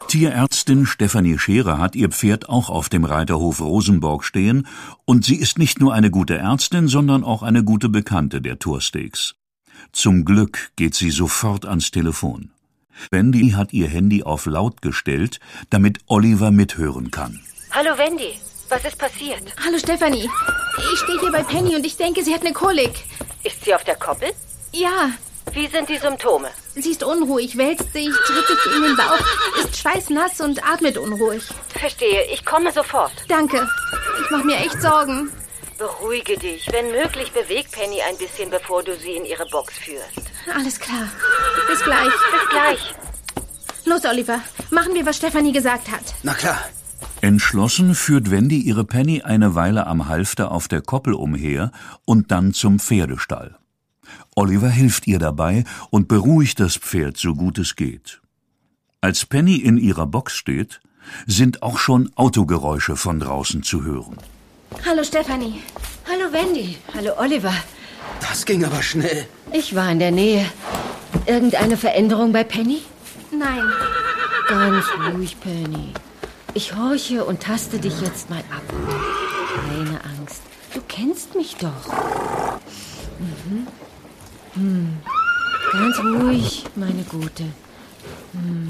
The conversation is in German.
Tierärztin Stefanie Scherer hat ihr Pferd auch auf dem Reiterhof Rosenborg stehen und sie ist nicht nur eine gute Ärztin, sondern auch eine gute Bekannte der Toursteaks. Zum Glück geht sie sofort ans Telefon. Wendy hat ihr Handy auf laut gestellt, damit Oliver mithören kann. Hallo Wendy, was ist passiert? Hallo Stefanie, ich stehe hier bei Penny und ich denke, sie hat eine Kolik. Ist sie auf der Koppel? Ja. Wie sind die Symptome? Sie ist unruhig, wälzt sich, tritt sich in den Bauch, ist schweißnass und atmet unruhig. Verstehe, ich komme sofort. Danke, ich mache mir echt Sorgen. Beruhige dich. Wenn möglich, beweg Penny ein bisschen, bevor du sie in ihre Box führst. Alles klar. Bis gleich. Bis gleich. Los, Oliver. Machen wir, was Stefanie gesagt hat. Na klar. Entschlossen führt Wendy ihre Penny eine Weile am Halfter auf der Koppel umher und dann zum Pferdestall. Oliver hilft ihr dabei und beruhigt das Pferd, so gut es geht. Als Penny in ihrer Box steht, sind auch schon Autogeräusche von draußen zu hören. Hallo Stefanie. Hallo Wendy. Hallo Oliver. Das ging aber schnell. Ich war in der Nähe. Irgendeine Veränderung bei Penny? Nein. Ganz ruhig, Penny. Ich horche und taste dich jetzt mal ab. Keine Angst. Du kennst mich doch. Ganz ruhig, meine Gute.